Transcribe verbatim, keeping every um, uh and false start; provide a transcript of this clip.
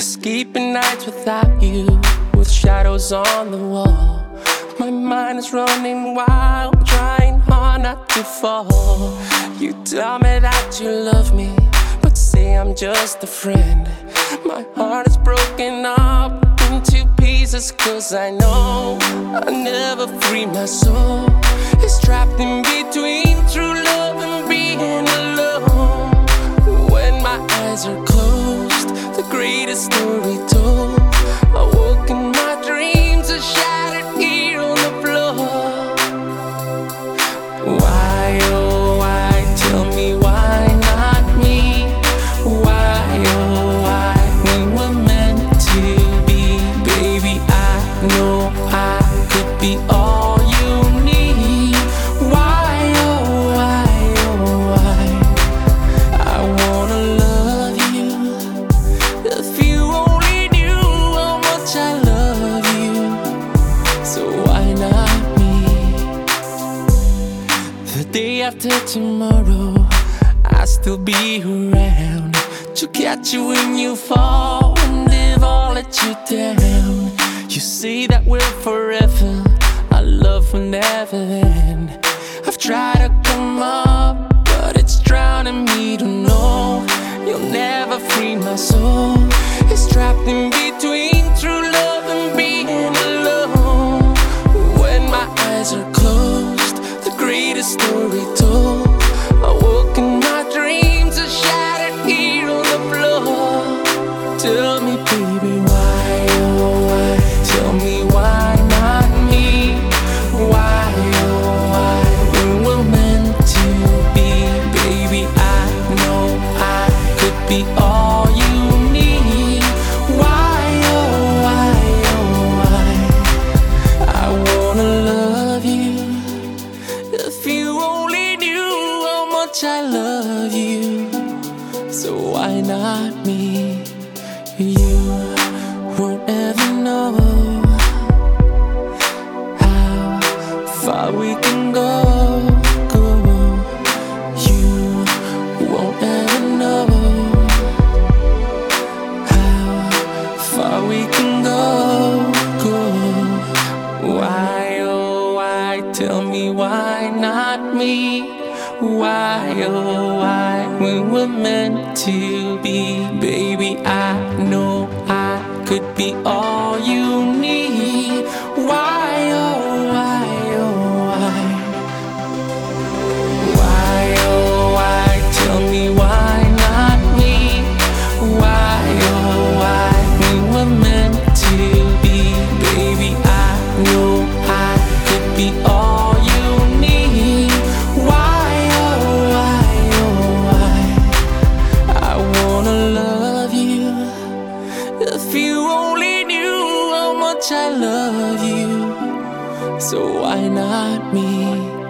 Escaping nights without you, with shadows on the wall. My mind is running wild, trying hard not to fall. You tell me that you love me, but say I'm just a friend. My heart is broken up into pieces, cause I know I'll never free my soul. It's trapped in between true love and being alone. When my eyes are closed, the greatest story told. I woke in my dreams, a shattered here on the floor. Why, oh why, tell me why not me? Why, oh why, we were meant to be. Baby, I know I could be all you need. Why, oh why, oh why, I wanna love you. If you only knew how much I love you, so why not me? The day after tomorrow, I'll still be around to catch you when you fall and if I'll let you down. You say that we're forever, our love will never end. I've tried to come up, but it's drowning me to know you'll never free my soul. It's trapped in between true love and being alone. When my eyes are closed, the greatest story told. I woke in my dreams, a shattered here on the floor. Tell me, baby, why, oh why, tell me why not me? Why, oh why, we were meant to be. Baby, I know I could be all you need. Why, oh why, oh why, I wanna love you. If you only knew how much I love you, so why not me? You won't ever know how far we can go, go. You won't ever know how far we can go, go. Why, oh why, tell me why not me? Why, oh why, we were meant to be. Baby, I know I could be all you need. Why, oh why, oh why, why, oh why, tell me why not me? Why, oh why, we were meant to be. Baby, I know I could be all you need. Why, oh why, oh why, I wanna love you. If you only knew how much I love you, so why not me?